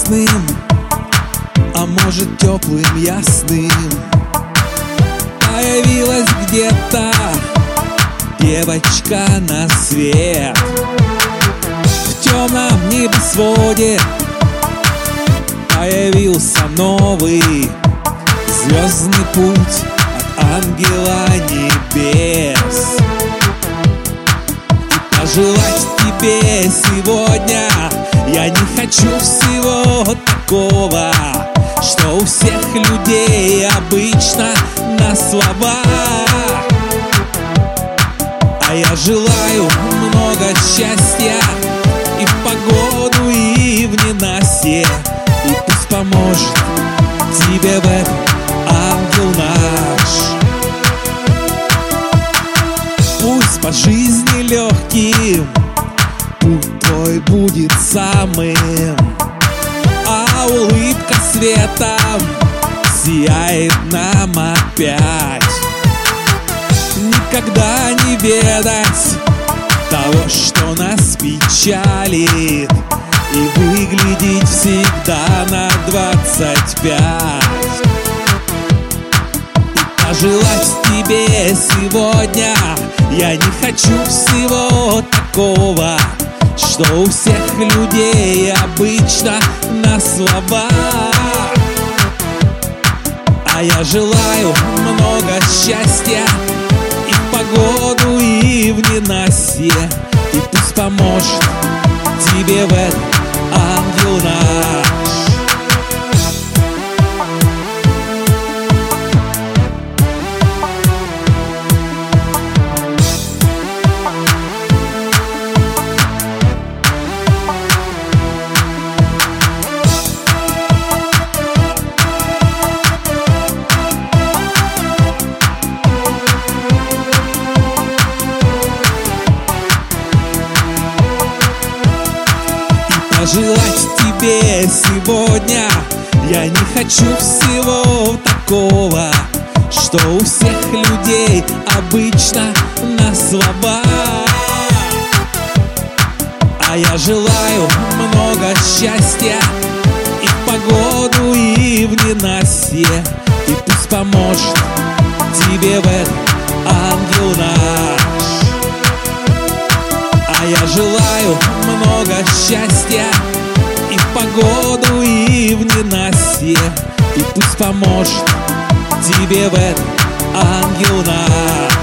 красным, а может теплым, ясным. Появилась где-то девочка на свет. В темном небосводе появился новый звездный путь от ангела небес. И пожелать тебе сегодня я не хочу всего такого, что у всех людей обычно на словах. А я желаю много счастья и в погоду, и в ненастье. И пусть поможет тебе в этом ангел наш. Пусть по жизни легким путь твой будет самым, а улыбка светом сияет нам опять. Никогда не ведать того, что нас печалит, и выглядеть всегда на 25. И пожелать тебе сегодня я не хочу всего такого, что у всех людей обычно на словах. А я желаю много счастья и в погоду, и в ненастье. И пусть поможет тебе в этом ангел наш. Пожелать тебе сегодня я не хочу всего такого, что у всех людей обычно на словах. А я желаю много счастья и в погоду, и в ненастье. И пусть поможет тебе в этом ангел наш. А я желаю много счастья и в погоду, и в ненастье. И пусть поможет тебе в этом ангел наш.